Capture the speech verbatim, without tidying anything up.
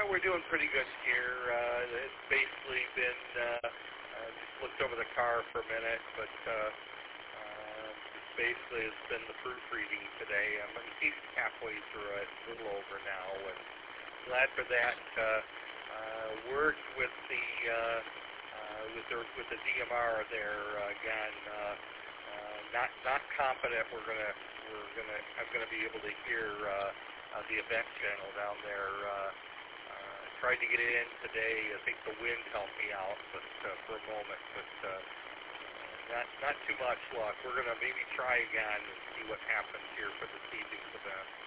we're doing pretty good here. Uh, it's basically been, uh, uh, just looked over the car for a minute, but uh, uh, basically it's been the proofreading today. I'm at least halfway through it, a little over now, and after that, uh, uh, worked with the uh, uh, with the with the D M R there uh, again. Uh, uh, not not confident we're gonna we're gonna I'm gonna be able to hear uh, uh, the event channel down there. Uh, uh, tried to get it in today. I think the wind helped me out, but uh, for a moment, but uh, not not too much luck. We're gonna maybe try again and see what happens here for this evening's event.